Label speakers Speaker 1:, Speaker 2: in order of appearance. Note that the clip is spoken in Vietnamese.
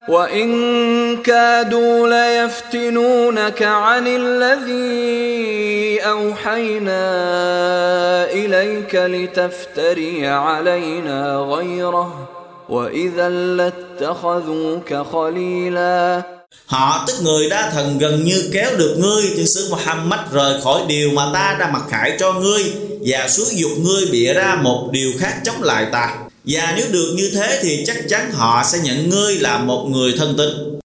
Speaker 1: وَإِن كَادُوا لَيَفْتِنُونَكَ عَنِ الَّذِي أَوْحَيْنَا إِلَيْكَ لِتَفْتَرِيَ عَلَيْنَا غَيْرَهُ وَإِذًا لَاتَّخَذُوكَ خَلِيلًا.
Speaker 2: Họ tức người đa thần gần như kéo được ngươi tiên sứ Muhammad rời khỏi điều mà ta đã mặc khải cho ngươi và xúi giục ngươi bịa ra một điều khác chống lại ta. Và nếu được như thế thì chắc chắn họ sẽ nhận ngươi là một người thân tín.